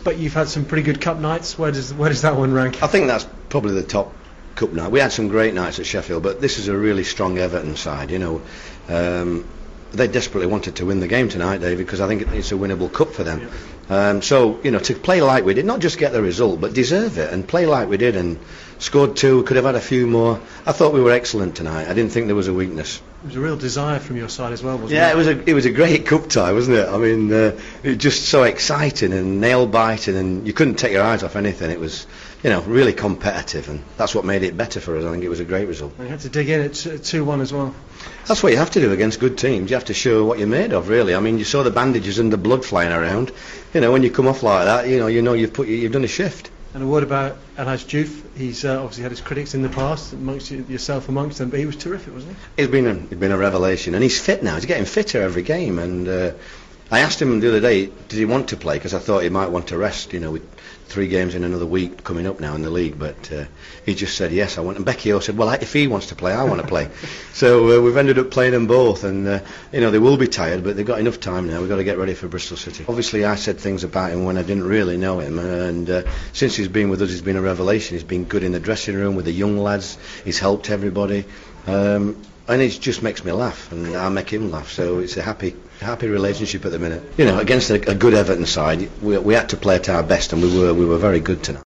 but you've had some pretty good cup nights. Where does that one rank? I think that's probably the top cup night. We had some great nights at Sheffield, but this is a really strong Everton side. They desperately wanted to win the game tonight, David, because I think it's a winnable cup for them. So to play like we did, not just get the result, but deserve it, and play like we did, and scored 2, could have had a few more. I thought we were excellent tonight. I didn't think there was a weakness. It was a real desire from your side as well, wasn't it? Yeah, it was a great cup tie, wasn't it? I mean, it was just so exciting and nail biting, and you couldn't take your eyes off anything. It was, really competitive, and that's what made it better for us. I think it was a great result. And you had to dig in at 2-1 as well. That's what you have to do against good teams. You have to show what you're made of, really. I mean, you saw the bandages and the blood flying around. When you come off like that, you've done a shift. And a word about Elhaj Diouf. He's obviously had his critics in the past, amongst yourself amongst them, but he was terrific, wasn't he? He's been a revelation, and he's fit now. He's getting fitter every game, and I asked him the other day, did he want to play? Because I thought he might want to rest, with 3 games in another week coming up now in the league. But he just said yes, I want. And Becchio said, well, if he wants to play, I want to play. So we've ended up playing them both, and they will be tired, but they've got enough time now. We've got to get ready for Bristol City. Obviously, I said things about him when I didn't really know him, and since he's been with us, he's been a revelation. He's been good in the dressing room with the young lads. He's helped everybody. And it just makes me laugh, and I make him laugh. So it's a happy relationship at the minute. Against a good Everton side, we had to play at our best, and we were very good tonight.